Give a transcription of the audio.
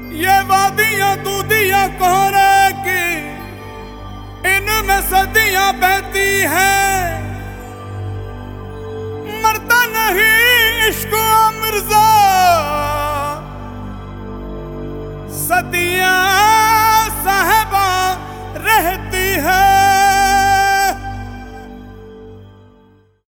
ये वादियां दूधियां कोहरे की, इनमें सदियां बहती हैं। मरता नहीं इश्क मिर्जा, सदियां